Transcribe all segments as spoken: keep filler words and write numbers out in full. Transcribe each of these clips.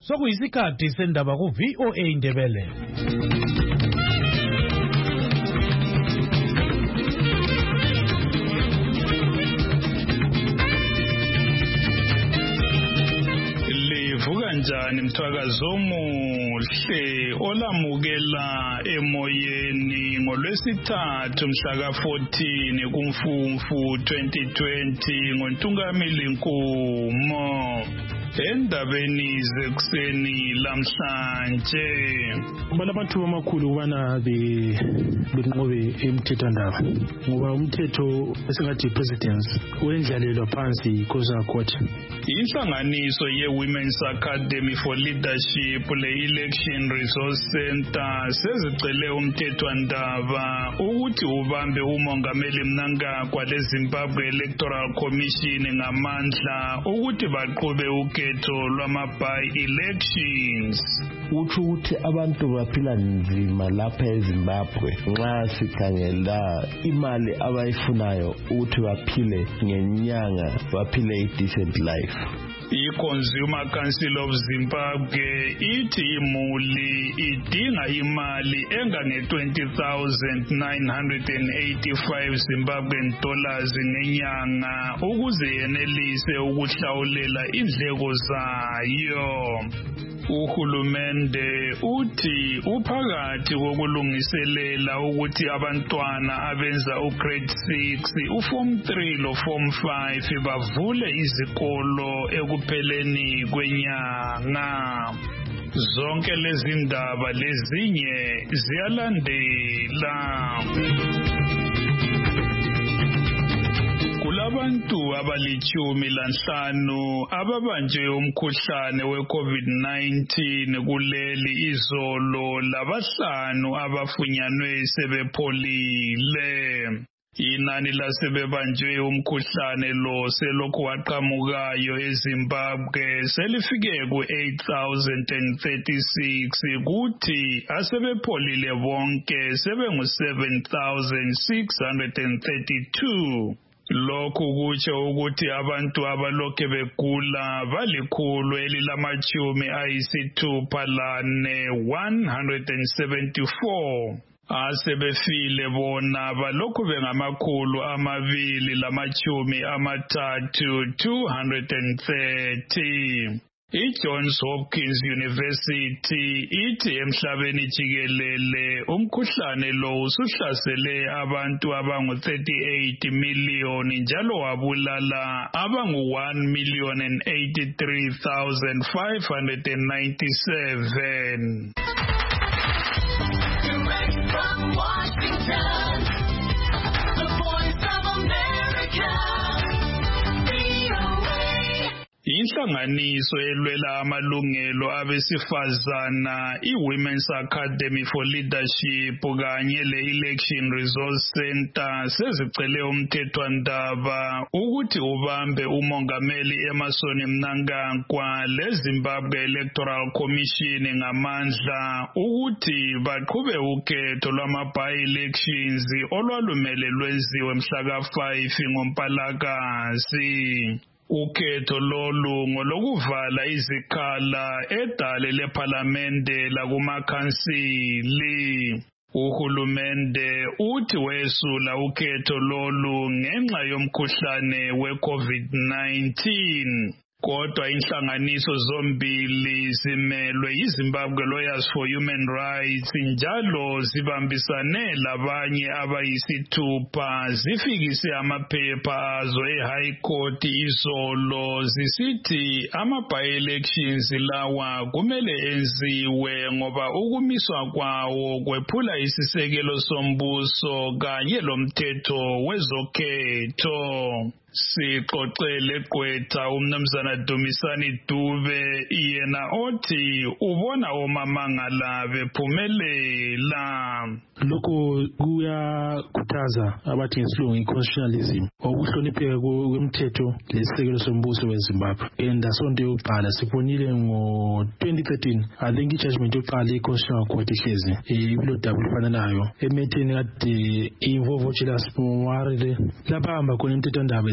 Sokuyisikhathi sendaba ku V O A Indebele. Kanjani mthwakazo omuhle olamukela emoyeni ngolwesithathu mhla ka fourteen kuMfumfu twenty twenty ngoNtungamili Nkumo. Endabeni zekuseni lamhlanje balamathuba amakhulu ubana benqobe emthethwandaba ngoba umthetho esingathi presidents wendlalelwa phansi yiKhosa Court. Inhlanganiso ye-Women's Academy for Leadership le-Election Resource Center sezicele umthethwandaba ukuthi ubambe umongameli Mnangagwa leZimbabwe Electoral Commission ngamandla ukuthi baqhube ukhetho lwama-by-elections. Utsho ukuthi abantu baphila nzima lapha eZimbabwe nxa sikhangela imali abayifunayo ukuthi baphile ngenyanga baphile i-decent life. I-Consumer Council of Zimbabwe ithi imuli idinga imali engange-twenty thousand nine hundred eighty-five Zimbabwean dollars ngenyanga ukuze yenelise ukuhlawulela indleko zayo. Uhulumende uthi uphakathi kokulungiselela ukuthi abantwana abenza ugrade six, uform three lo form five bavule izikolo ekupheleni kwenyanga. Zonke lezi ndaba lezinye ziyalandela. Kulabantu abalichumi lanhlanu ababanjwe umkhuhlane we-COVID nineteen kuleli izolo labahlanu abafunyanwe sebepholile. Inani lasebebanjwe umkhuhlane lo selokhu waqhamukayo eZimbabwe selifike ku-eight thousand thirty-six kuthi asebepholile bonke sebengu-seven thousand six hundred thirty-two. Lokhu kutsho ukuthi abantu abalokhe begula balikhulu elilamachumi ayisithupha lane one hundred seventy-four. Asebefile bona balokhu bengamakhulu amabili lamachumi amathathu two hundred thirty. I-Johns Hopkins University ithi emhlabeni jikelele umkhuhlane lo usuhlasele abantu abangu thirty-eight million njalo wabulala abangu one million and eighty-three thousand five hundred ninety-seven. Direct from Washington, the Voice of America. Inhlanganiso elwela amalungelo abesifazana i-Women's Academy for Leadership kanye le-Election Resource Center sezicele umthethwandaba ukuthi ubambe umongameli Emmerson Mnangagwa leZimbabwe Electoral Commission ngamandla ukuthi baqhube ukhetho lwama-by-elections olwalumele lwenziwe mhla ka five ngoMpalakazi. Ukhetho lolu ngolokuvala izikhala edale lePhalamende lakumakhansili. Uhulumende uthi wesula ukhetho lolu ngenxa yomkhuhlane we-COVID nineteen. Kodwa inhlanganiso zombili zimelwe yiZimbabwe Lawyers for Human Rights njalo zibambisane labanye abayisithupha zifikise amaphepha azo eHigh Court izolo zisithi ama-by-elections lawa kumele enziwe ngoba ukumiswa kwawo kwephula isisekelo sombuso kanye lomthetho wezokhetho. Sixoxele Gqwetha umnumzana Dumisani Dube yena othi ubona omamangala bephumelela. Lokho kuyakhuthaza abathi ngesilungu i-constitutionalism ukuhlonipheka kwemthetho lesisekelo sombuso weZimbabwe. And asonto yokuqala sibonile ngo twenty thirteen I think i-judgment yokuqala i-Constitutional Court ihlezi ibilo double fananayo emetheni kade involve Julius Mwarile lapha hamba khona imthethwandaba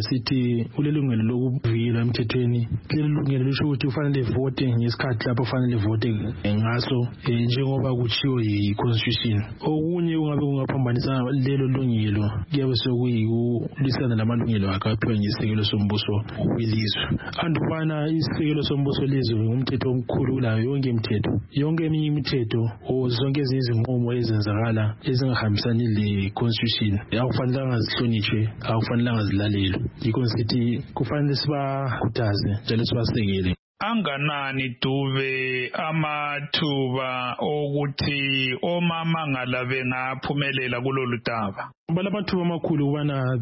sithi ulelungelo lokuvikela emthethweni. Leli lungelo lisho ukuthi ufanele vote ngesikhathi lapho ufanele vote ngaso njengoba kuchiwe yi-constitution. Okunye kungabe kungaphambanisa lelo lungelo kuyabe sokuyikulisana lamalungelo akaphiwa ngesekelo sombuso welizwe. Andubana isekelo sombuso welizwe ngumthetho omkhulu kulayo yonke imithetho. Yonke eminye imithetho o zonke ezinye izinqumo ezenzakala ezingahambisani le-constitution akufanelanga zihlonishwe, akufanelanga zilalelwe. Yikho sithi kufanele sibakhuthaze njalo sibasekele. Anganani Dube amathuba okuthi omama ngala bengaphumelela kulolu daba? Balamathuba amakhulu ukubana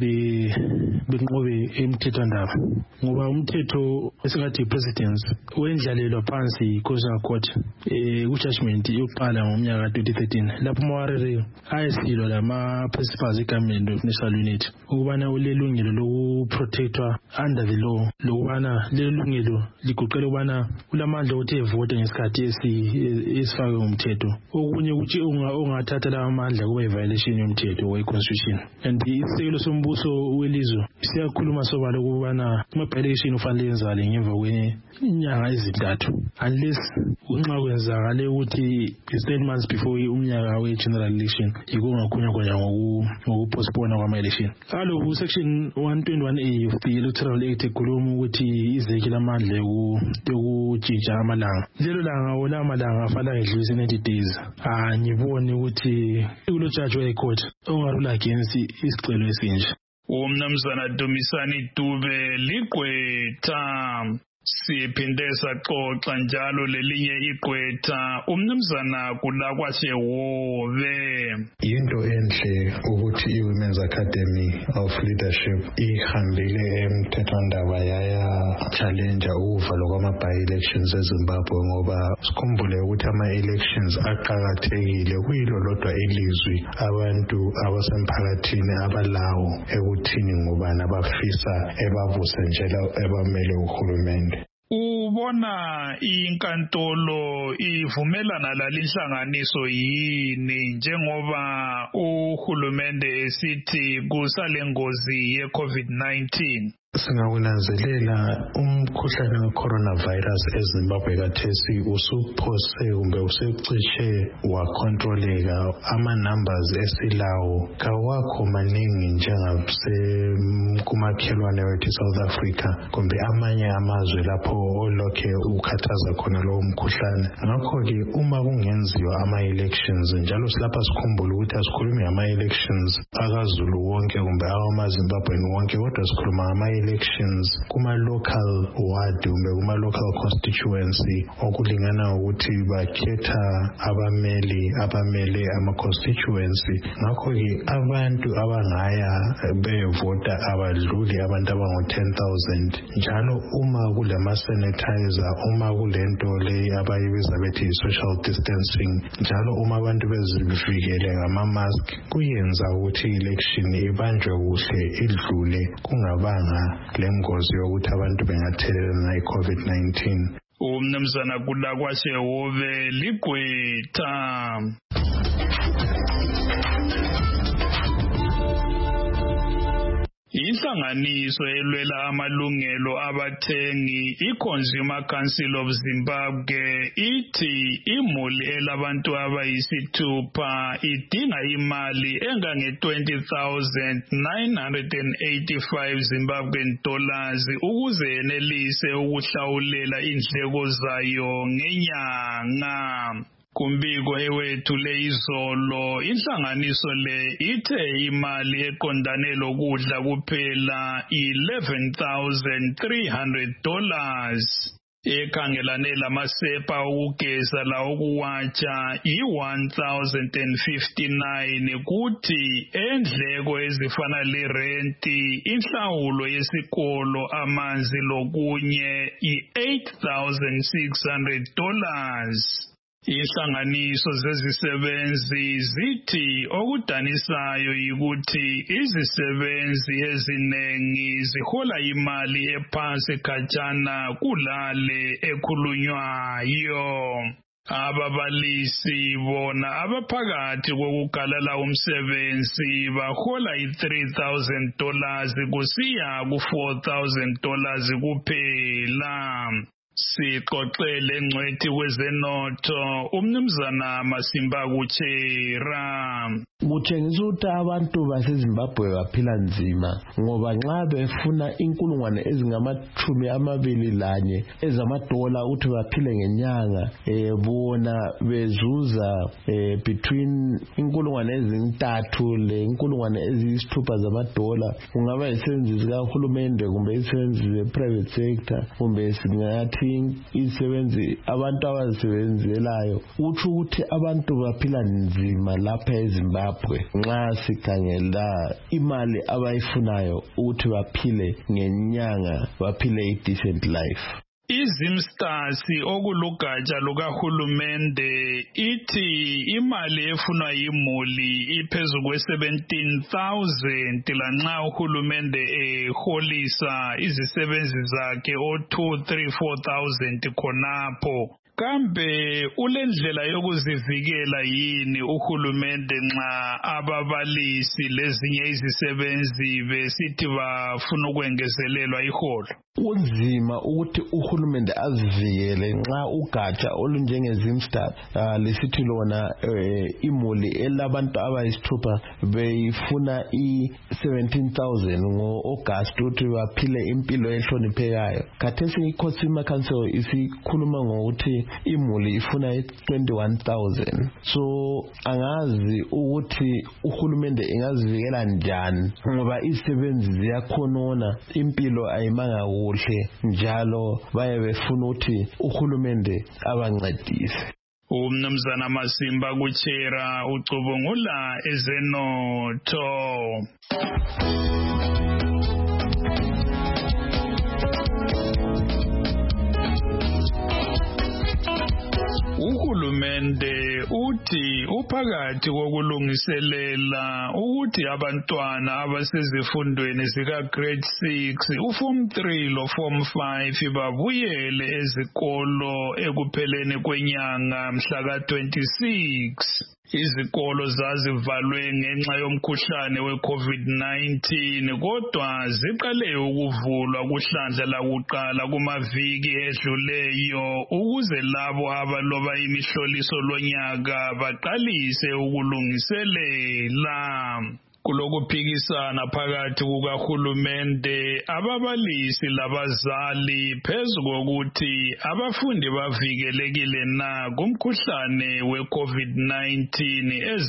benqobe emthethwandaba ngoba umthetho esingathi president wendlalelwa phansi yi-Constitutional Court eh ku-judgment yokuqala ngomnyaka twenty thirteen lapho uMawarire ayesilwa lama-principals eGovernment of National Unity ukubana ulelungelo lokuprotectwa under the law lokubana lelungelo liguqela ukubana ulamandla ukuthi evote ngesikhathi esifakwe ngumthetho. Okunye ukuthi ungathatha lawo amandla kuba i-violation yomthetho we-constitution. And isekelo sombuso welizwe siyakhuluma sobala ukubana ama-violation ufanele yenzale ngemva kwenyanga ezintathu unless nxa kwenzakale ukuthi seven months before umnyaka we-general election ikungakhulunywa khona ngokupostpone kwama-election. Kaloku section one twenty-one A of the Electoral Act ekhuluma ukuthi izeki lamandla yokutshintsha amalanga. Lelo langa ola amalanga afanele edlulise ninety days. Ah ngibone ukuthi kulo judge we-court ongarula against isicelo esinje. Umnumzana Dumisani Dube ligqwetha siphinde saxoxa njalo lelinye igqwetha umnumzana Kulakwashewobe. Into enhle ukuthi i-Women's Academy of Leadership ihambile emthethwandaba yaya challenge ukuvalwa kwama-by-elections eZimbabwe ngoba sikhumbule ukuthi ama-elections aqakathekile kuyilo lodwa ilizwi abantu abasemphakathini abalawo ekuthini ngubani abafisa ebavuse njalo ebamele uhulumende. Ubona inkantolo ivumelana lalinhlanganiso yini njengoba uhulumende esithi kusale ngozi ye-COVID nineteen? Singakunanzelela umkhuhlane we-coronavirus eZimbabwe kathesi usuphose kumbe usecishe wakontroleka. Ama-numbers esilawo kawakho maningi njengase-kumakhelwane wethu South Africa kumbe amanye amazwe lapho olokhe ukhathaza khona lowo mkhuhlane. Ngakho-ke uma kungenziwa ama-elections njalo silapha sikhumbule ukuthi asikhulumi ngama-elections akaZulu wonke kumbe awamaZimbabweni wonke kodwa sikhuluma ngama elections kuma local ward kumbe kuma local constituency okulingana ukuthi bakhetha abameli abamele ama constituency. Ngakho-ke abantu abangaya bevota abadluli abantu abango ten thousand njalo uma kulama sanitizer uma kulento le abayibiza bethi social distancing njalo uma abantu bezivikele ngama mask kuyenza ukuthi election ibanjwe kuhle idlule kungabanga lengozi yokuthi abantu bengathelelana i-COVID nineteen. Umnumzana Kulakwashewobe ligqwetha. Inhlanganiso elwela amalungelo abathengi i-Consumer Council of Zimbabwe ithi imuli elabantu abayisithupha idinga imali engange twenty thousand nine hundred eighty-five Zimbabwean dollars ukuze yenelise ukuhlawulela indleko zayo ngenyanga. Kumbiko ewethule izolo inhlanganiso le ithe imali eqondane lokudla kuphela eleven thousand three hundred dollars. Ekhangelane lamasepa okugeza la okuwatsha i-one thousand fifty-nine kuthi endleko ezifana le-renti, inhlawulo yesikolo, amanzi lokunye i-eight thousand six hundred dollars. Inhlanganiso zezisebenzi zithi okudanisayo yikuthi izisebenzi eziningi zihola imali ephansi khatshana kulale ekhulunywayo. Ababalisi bona abaphakathi kokugalala umsebenzi bahola i-three thousand dollars kusiya ku-four thousand dollars kuphela. Sixoxele ngcwethi kwezenotho umnumzana Masimba Kuchera. Kutshengisa ukuthi abantu baseZimbabwe baphila nzima ngoba nxa befuna inkulungwane ezingamachumi amabili lanye ezamadola ukuthi baphile ngenyanga eh bona bezuza eh between inkulungwane ezintathu le inkulungwane eziyisithupha zamadola. Kungaba isenzo sikahulumende kumbe isenzo ze-private sector kumbe singathi isebenzi abantu abazisebenzelayo. Uthi ukuthi abantu baphila nzima lapha eZimbabwe nxa sikhangela imali abayifunayo ukuthi baphile ngenyanga baphile i-decent life. IZimstars okulugatsha lukahulumende ithi imali efunwa yimuli iphezulu kwe-seventeen thousand lanxa uhulumende eholisa izisebenzi zakhe o-two, three, four thousand khonapho. Kambe ulendlela yokuzivikela yini uhulumende nxa ababalisi lezinye izisebenzi besithi bafuna ukwengezelelwa iholo? Kunzima ukuthi uhulumende azivikele nxa ugatsha olunjengezimstars uh, lesithi lona uh, imuli elabantu abayisithupha beyifuna i-seventeen thousand ngo-August ukuthi baphile impilo ehloniphekayo. Khathesi iConsumer Council isikhuluma ngokuthi imuli ifuna i-twenty-one thousand. So angazi ukuthi uhulumende engazivikela njani ngoba izisebenzi ziyakhonona, impilo ayimanga kuhle njalo baye befuna ukuthi uhulumende abancedise. Umnumzana Masimba Kuchera ucubungula ezenotho. Uhulumende uthi uphakathi kokulungiselela ukuthi abantwana abasezifundweni zika grade six, uform three lo form five babuyele ezikolo ekupheleni kwenyanga mhla ka twenty-six. Izikolo zazivalwe ngenxa yomkhuhlane we-COVID nineteen kodwa ziqale ukuvulwa kuhlandla lakuqala kumaviki edluleyo ukuze labo abaloba imihloliso lonyaka baqalise ukulungiselela. Kulokuphikisana phakathi kukahulumende, ababalisi labazali phezu kokuthi abafundi bavikelekile na kumkhuhlane we-COVID nineteen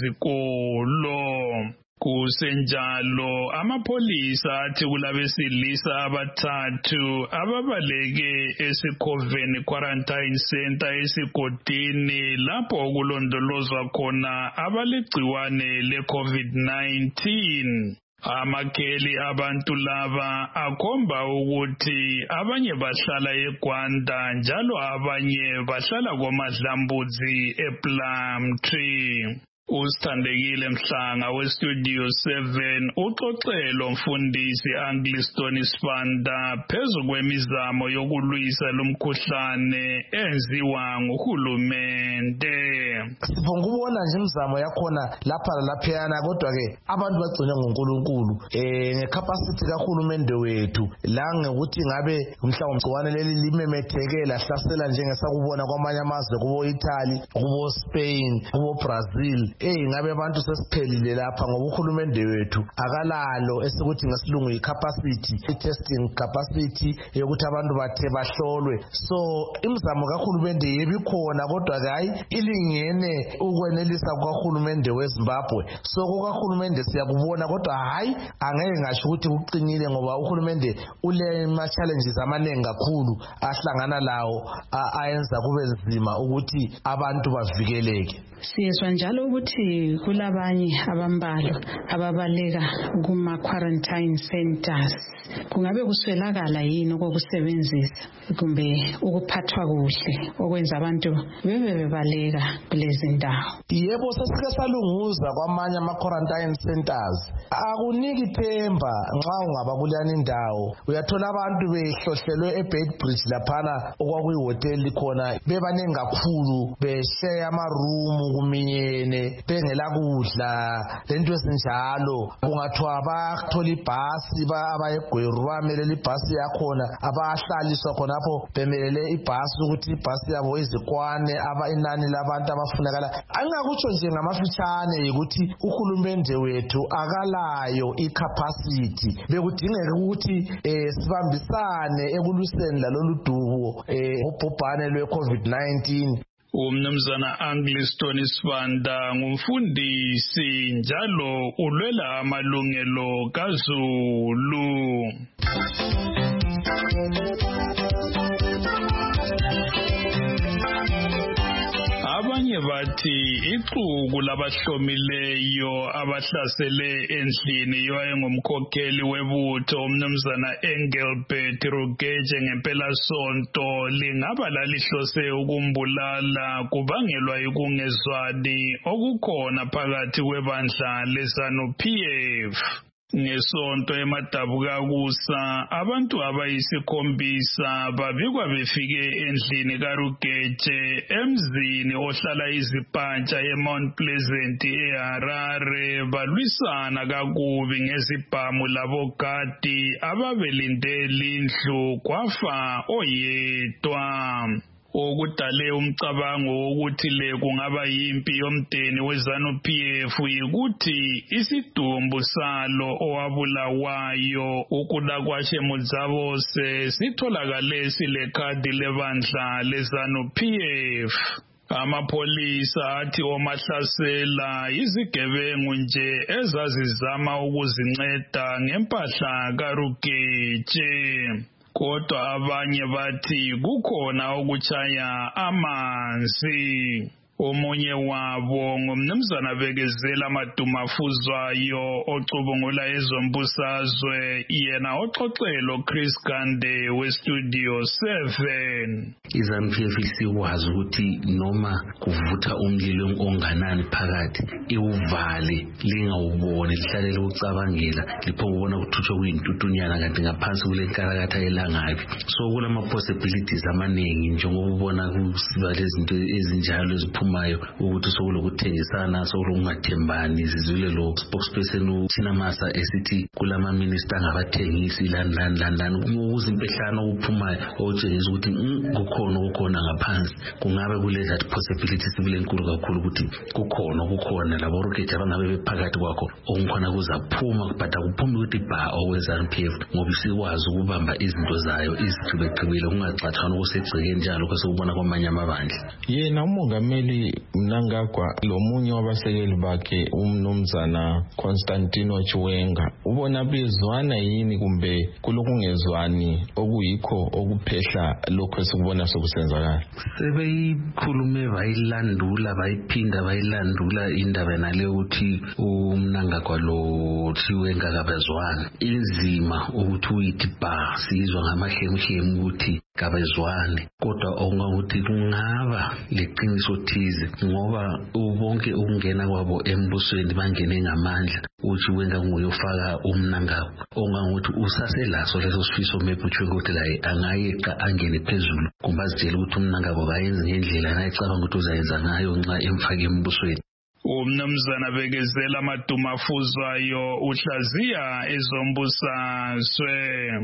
ezikolo. Kusenjalo amapholisa athi kulabesilisa abathathu ababaleke esikhoveni quarantine center esigodini lapho okulondolozwa khona abalegciwane le-COVID nineteen. Amakheli abantu laba akhomba ukuthi abanye bahlala eGwanda njalo abanye bahlala koMadlambudzi ePlumtree. Usithandekile Mhlanga westudio seven uxoxelo mfundisi Angliston Sibanda phezu kwemizamo yokulwisa lomkhuhlane enziwa nguhulumende. Sibongubona nje imizamo yakhona lapha laphayana kodwa ke abantu bagcina ngoNkulunkulu eh ngecapacity kahulumende wethu la ngekuthi ngabe mhlawumbe igciwane leli limemetheke lahlasela njengesakubona kwamanye amazwe kubo Italy, kubo Spain, kubo Brazil. Eh ngabe abantu sesiphelile lapha ngoba uhulumende wethu akalalo esikuthi ngesilungu i-capacity, i-testing capacity yokuthi abantu bathe bahlolwe. So imizamo kahulumende yebikhona kodwa hayi ilingene ukwenelisa kwahulumende weZimbabwe. So kuhulumende siyakubona kodwa hayi angeke ngasho ukuthi kuqinile ngoba uhulumende ule ma challenges amaningi kakhulu ahlangana lawo ayenza kube nzima ukuthi abantu bavikeleke. Siyezwa njalo ukuthi kulabanye abambalwa ababaleka kuma quarantine centers. Kungabe kuswelakala yini okokusebenzisa kumbe ukuphathwa kuhle okwenza abantu bebe bebaleka kulezi ndawo? Yebo, sesike salunguza kwamanye ama quarantine centers. Akuniki themba nxa ungaba kulani indawo. Uyathola abantu behlohlelwe eBedbridge laphana okwakuyi hotel khona bebanengi kakhulu beshare ama room kuminyene bengela kudla lento ezinjalo. Kungathiwa bathola ibhasi abayegweru bamelele ibhasi yakhona abahlaliswa khonapho bemelele ibhasi ukuthi ibhasi yabo izikwane aba inani labantu abafunakala. Angakutsho nje ngamafitshane ukuthi uhulumende wethu akalayo icapacity. Bekudingeka ukuthi eh sibambisane ekulwiseni lalolu dubo eh ubhubhane lwe COVID nineteen. Umnumzana Angliston Sibanda ngumfundisi njalo ulwela amalungelo kaZulu. Abanye bathi ixuku labahlomileyo abahlasele endlini yoyengumkhokheli webutho umnumzana Engelbert Rugeje ngempela sonto lingaba lalihlose ukumbulala kubangelwa yikungezwani okukhona phakathi kwebandla leZanu-P F. Ngesonto eMadabukakusa abantu abayisikhombisa babikwa befike endlini kaRugeje emzini ohlala izipantsha eMount Pleasant eHarare balwisana kakubi ngezibhamu labogadi ababelindele indlu kwafa oyedwa. Okudale umcabango wokuthi le kungaba yimpi yomdeni weZanu-P F yikuthi isidumbu salo owabulawayo uKudakwashe Mudzabose sitholakale silekhadi lebandla leZanu-P F. Amapholisa athi omahlasela izigebengu nje ezazizama ukuzinceda ngempahla kaRugeje. Kodwa abanye bathi kukhona okuchaya amanzi. Omunye wabo ngumnumzana Bekezela Madumafuzwayo ocubungula ezombusazwe yena oxoxelo Chris Gande westudio seven. iZanu-P F isikwazi ukuthi noma kuvutha umlilo onganani phakathi iwuvale lingawuboni lihlalele ukucabangela lipho ukubona kuthutshwa kuyintutunyana kanti ngaphansi kule nkarakatha elangabi. So kulama possibilities amanengi njengoba ubona kusiba lezinto ezinjalo eziphumayo ukuthi sokulokuthengisana sokulokungathembani. Sizwile lo spokesperson uThinamasa esithi kulama minister ngabathengisi lan lan lan lan ukuze impehlano ukuphumayo otshengisa ukuthi kukhona ukukhona ngaphansi. Kungabe kule that possibility sibule enkulu kakhulu ukuthi kukhona ukukhona labo Rugeje abangabe bephakathi kwakho onkhona kuzaphuma but akuphumi ukuthi ba oweZanu-P F ngoba isikwazi ukubamba izinto zayo izigcibegcibile kungacathwana ukusegceke njalo kwase kubona kwamanye amabandla. Yena umongameli Mnangagwa lomunye wabasekeli bakhe umnumzana Constantino Chiwenga ubona bezwana yini kumbe kulokungezwani okuyikho okuphehla lokho esikubona sokusenzakala? Sebeyikhulume bayilandula bayiphinda bayilandula indaba nale ukuthi uMnangagwa lo Chiwenga kabezwana. Inzima ukuthi uyithi ba sizwa ngamahlemhlemu ukuthi kabezwane kodwa ongakuthi kungaba leqiniso thize ngoba ubonke ukungena kwabo embusweni bangene ngamandla uthi wenga nguyofaka uMnangagwa ongakuthi usaselaso leso sifiso mephuthwe ukuthi la angayeqa angene phezulu kumbazitshela ukuthi uMnangagwa kayenze ngendlela nayicabanga ukuthi uzayenza ngayo nxa emfake embusweni. Umnumzana Bekezela Madumafuzwayo uhlaziya ezombusazwe.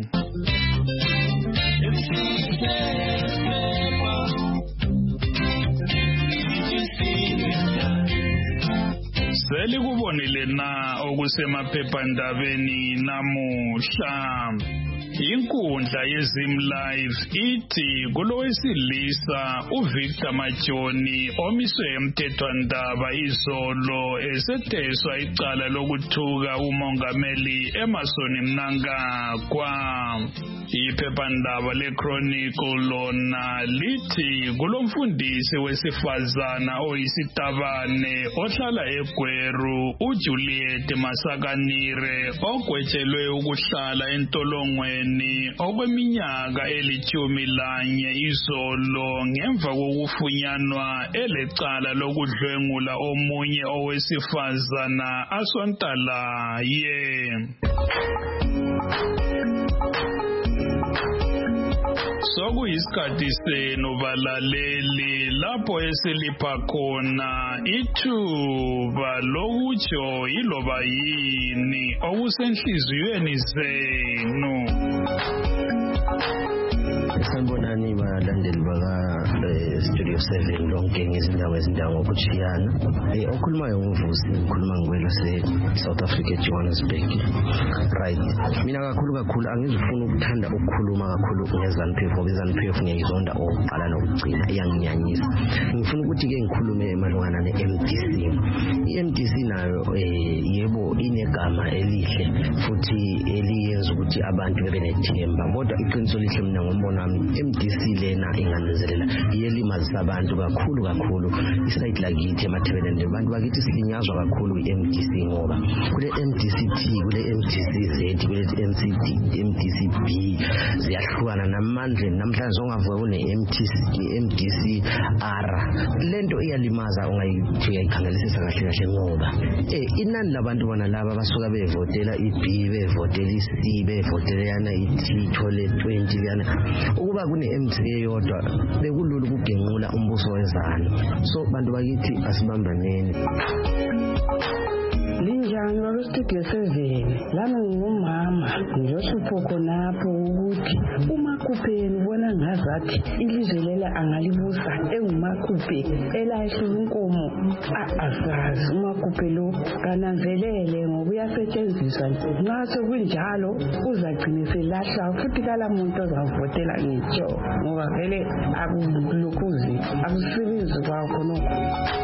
Seli kubonile na okusemaphephandabeni namuhla. Inkundla yeZim Live ithi kulowesilisa uVictor Majoni omiswe emthethwandaba izolo eseteswa icala lokuthuka umongameli Emmerson Mnangagwa. Iphephandaba leChronicle lona lithi kulomfundisi wesifazana oyisitabane ohlala eGweru uJuliet Masakanire ogwetshelwe ukuhlala entolongweni okweminyaka elithumi lanye izolo ngemva kokufunyanwa elecala lokudlwengula omunye owesifazana asontalaye. Sokuyisikhathi senu balaleli lapho esilipha khona ithuba lokutsho iloba yini okusenhliziyweni zenu. Sanibonani balandeli baka Studio seven lonke ngezindawo ezindawo ngokuchiyana. Eh okhulumayo nguvusi ngikhuluma ngwela se South Africa Johannesburg. Right. Mina kakhulu kakhulu angizifuna ukuthanda ukukhuluma kakhulu ngezanu P F ngoba izanu P F ngiyizonda oqala nokugcina iyanginyanyisa. Ngifuna ukuthi ke ngikhulume malungana ne-M D C. I-M D C nayo eh yebo inegama elihle futhi eliyenza ukuthi abantu bebe nethemba. Kodwa iqiniso lihle mina ngombona M D C lena ingananzelela iyelimaza abantu kakhulu kakhulu isite lakithi emathebeleni abantu bakithi silinyazwa kakhulu i-M D C ngoba kule M D C T kule M D C Z kule M C D M D C B ziyahlukana namandla namhlanje ongavuka kune M D C M D C R lento iyalimaza ungayithi uyayikhangelisisa kahle kahle ngoba eh inani labantu bona laba basuka bevotela i-B bevotela i-C bevotela yana i-T thole twenty yana ukuba kune M D C eyodwa bekulula ukugenqula umbuso wezana. So bantu bakithi asibambaneni. Linjani baba Studio seven lami ngumama ngizohlupho khonapho ukuthi uMakhupheni ubona ngazathi ilizwe lela angalibusa enguMakhuphe elahla inkomo asazi uMakhuphe lo kananzelele ngoba uyasetshenziswa nxa sekunjalo uzagcina selahla futhi kala muntu ozavotela ngitsho ngoba vele akulokhuzi akusebenzi kwakho nokho.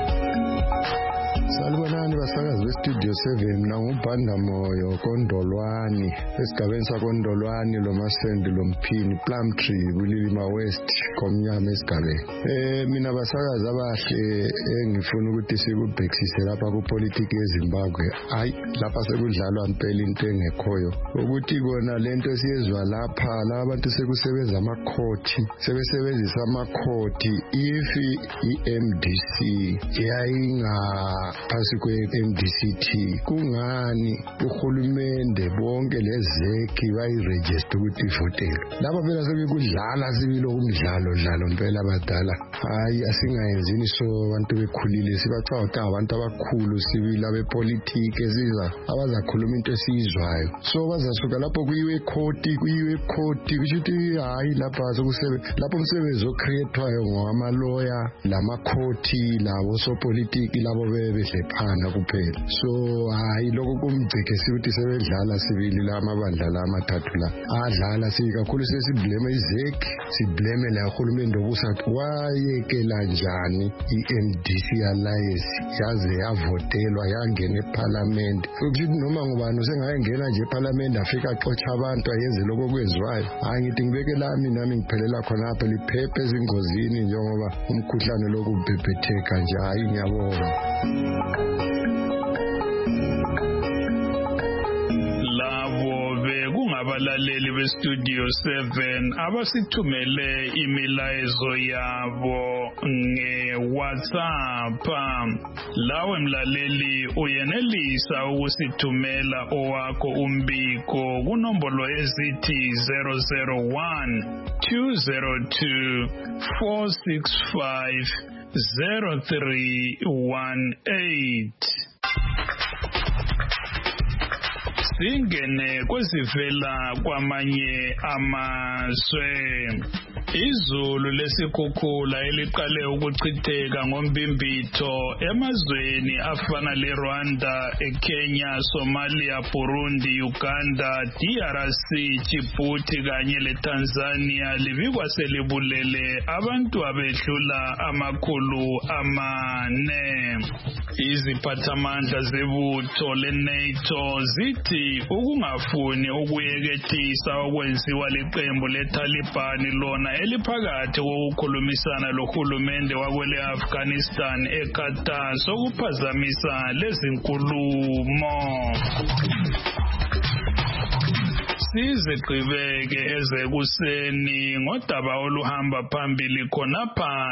Salibonani basakazi beStudio seven nangubhanda moyo Kondolwani esigabeni saKondolwani loMasendi loMphini Plumtree kulilima West komnyama esigabeni. Eh mina basakazi abahle engifuna ukuthi sikubhekisise lapha kupolitiki yeZimbabwe. Hayi lapha sekudlalwa impela into engekhoyo ukuthi kona lento esiyezwa lapha labantu sekusebenza amakhoti sebesebenzisa amakhoti if i-M D C yayinga phasi kwe-M D C T kungani uhulumende bonke lezeki bayiregister ukuthi ivotele lapha phela sebekudlala sibilo kumdlalo dlalo impela abadala. Hayi asingayenzini so abantu bekhulile sibacawuta abantu abakhulu sibila bepolitiki eziza abazakhuluma into esiyizwayo so bazasuka lapho kuyiwe ekhoti kuyiwe ekhoti kushuthi hayi lapha sokusebe lapho umsebenzi ocreatewayo ngwamaloya lamakhoti labo sopolitiki labo bebe phana kuphela. So hayi lokho kumgcekesi ukuthi sebedlala sibili la amabandla la amathathu la adlala sikakhulu sesibleme izeki sibleme la uhulumende obusa wayekela njani i-M D C alliance yaze yavotelwa yangena eParliament ukuthi noma ngubani usengayengena nje eParliament afika axotsha abantu ayenze lokho kwenziwayo. Hayi ngithi ngibeke lami nami ngiphelela khona apha liphephe ezingozini njengoba umkhuhlane lokubhebhetheka nje. Hayi ngiyabonga. Labo bekungabalaleli beStudio seven abasithumele imilayezo yabo ngeWhatsApp. Lawe mlaleli uyenelisa ukusithumela owakho umbiko kunombolo ezithi zero zero one two zero two four six five zero three one eight. Singene kwezivela kwamanye amazwe. Izulu lesikhukhula eliqale ukuchitheka ngombimbitho emazweni afana leRwanda, eKenya, Somalia, Burundi, Uganda, D R C, Djibouti kanye leTanzania libikwa selibulele abantu abedlula amakhulu amane. Iziphathamandla zebutho leNATO zithi ukungafuni ukuyekethisa okwenziwa liqembu leTaliban lona eliphakathi kokukhulumisana lohulumende wakwele Afghanistan eQatar sokuphazamisa lezi nkulumo. Sizigqibeke ezekuseni ngodaba oluhamba phambili khonapha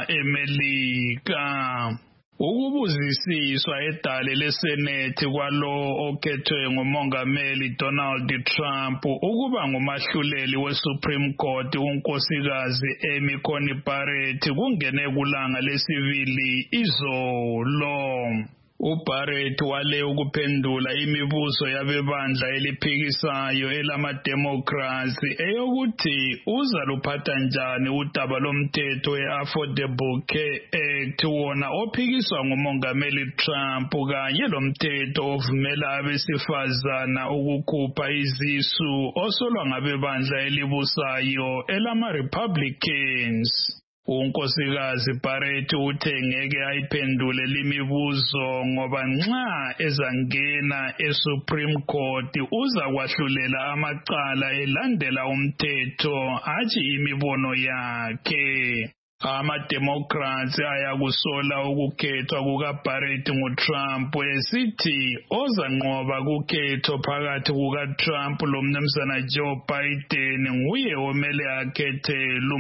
eMelika. Ukubuzisiswa edale leSenethi kwalo okhethwe ngumongameli Donald Trump ukuba ngumahluleli weSupreme Court unkosikazi Amy Coney Barrett kungene kulanga lesibili izolo. uBarrett wale ukuphendula imibuzo yabebandla eliphikisayo elama-democrats eyokuthi uzaluphatha njani udaba lomthetho we-Affordable Care Act wona ophikiswa ngumongameli Trump kanye lomthetho ovumela abesifazana ukukhupha izisu osolwa ngabebandla elibusayo elama-Republicans. Unkosikazi Barrett uthe ngeke ayiphendule limibuzo ngoba nxa ezangena eSupreme Court uzakwahlulela amacala elandela umthetho athi imibono yakhe. Ama-Democrats ayakusola ukukhethwa kukaBarrett nguTrump esithi ozanqoba kukhetho phakathi kukaTrump lomnumzana Joe Biden nguye omele akhethe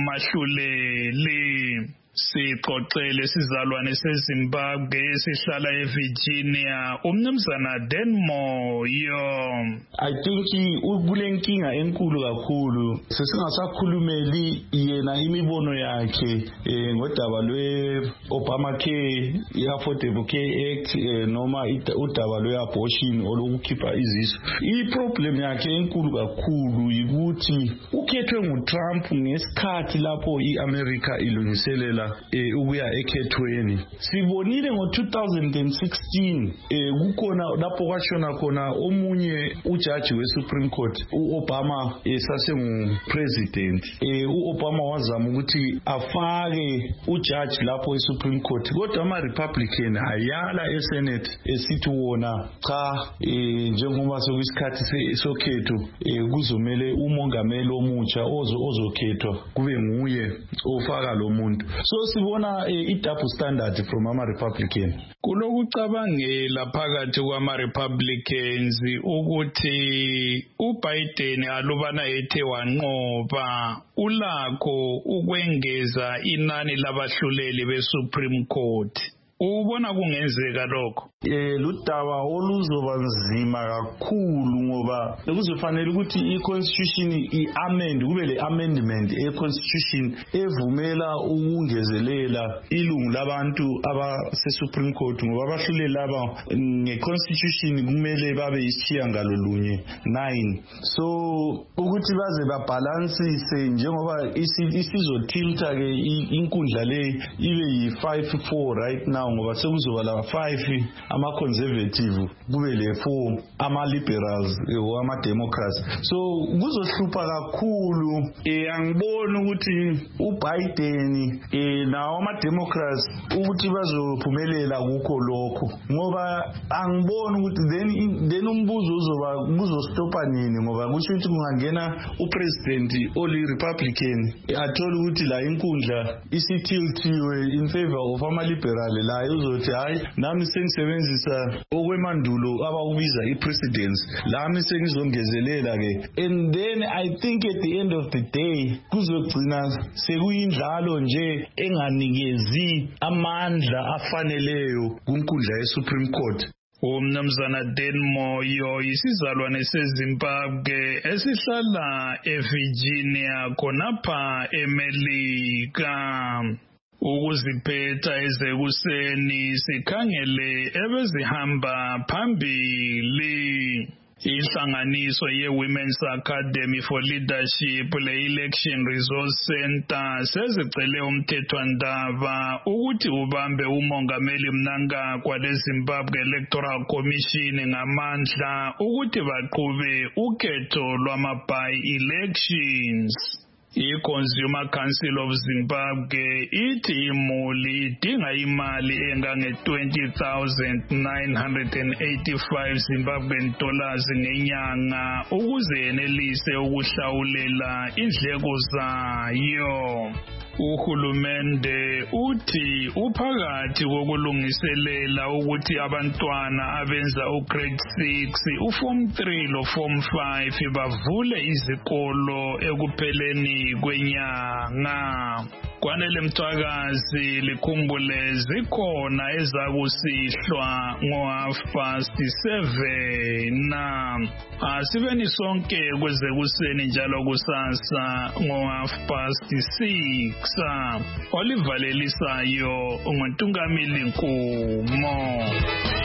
lumahluleli. Sixoxele sizalwane seZimbabwe esihlala eVirginia umnumzana Denmo yo. I think ukulenkinga enkulu kakhulu sesingasakhulumeli yena imibono yakhe ngodaba lwe Obamacare, i-Affordable Care Act noma udaba lwe-abortion olokukhipha izisu. I-problem yakhe enkulu kakhulu yikuthi ukhethwe nguTrump ngesikhathi lapho i-America ilungiselela ukuya ekhethweni. Sibonile ngo two thousand sixteen kukhona lapho kwashona khona omunye ujaji weSupreme Court uObama esasengu president. uObama wazama ukuthi afake ujaji lapho eSupreme Court kodwa ama-Republican ayala eSenate esithi wona cha njengoba sekuyisikhathi sokhetho kuzomele umongameli omutsha ozokhethwa kube nguye ofaka lo muntu. So sibona i-double standard from ama-Republican. Kulokucabangela phakathi kwama-Republicans ukuthi uBiden alubana ethe wanqoba ulakho ukwengeza inani labahluleli beSupreme Court. Ubona kungenzeka lokho? Eh ludaba oluzoba nzima kakhulu ngoba kuzofanele ukuthi i-constitution i-amend kube le amendment e-constitution evumela ukungezelela ilungu labantu abase-Supreme Court ngoba abahluleli laba nge-constitution kumele babe isishiyagalolunye nine. So ukuthi baze babalansise njengoba isizotilta ke inkundla le ibe yi-five four right now ngoba sekuzoba la five ama-conservative kube le four ama-liberals o ama-democrats. So kuzohlupha kakhulu. Eh angiboni ukuthi uBiden eh nawo ama-democrats ukuthi bazophumelela kukho lokho ngoba angiboni ukuthi then then umbuzo uzoba kuzostopa nini ngoba kusho ukuthi kungangena upresident oli-Republican athola ukuthi la inkundla isitiltiwe in favor of ama-liberal la uzothi hayi nami sengisebenzisa okwemandulo abakubiza i-precedence lami sengizongezelela ke. And then I think at the end of the day kuzogcina sekuyindlalo nje enganikezi amandla afaneleyo kunkundla yeSupreme Court. Umnumzana Denmo yo isizalwane seZimbabwe esihlala eVirginia khonapha eMelika. Ukuziphetha ezekuseni sikhangele ebezihamba phambili. Ihlanganiso ye-Women's Academy for Leadership le-Election Resource Center sezicele umthethwandaba ukuthi ubambe umongameli Mnangagwa leZimbabwe Electoral Commission ngamandla ukuthi baqhube ukhetho lwama-by-elections. I-Consumer Council of Zimbabwe ithi imuli idinga imali engange twenty thousand nine hundred eighty-five Zimbabwean dollars ngenyanga ukuze yenelise ukuhlawulela indleko zayo. Uhulumende uthi uphakathi kokulungiselela ukuthi abantwana abenza ugrade six, uform three lo form five bavule izikolo ekupheleni kwenyanga. Kwanele Mthwakazi likhumbule zikhona ezakusihlwa ngo half past seven. Asibeni sonke kuze kuseni njalo kusasa ngo half past six. Olivalelisayo nguNtungamili Nkumo.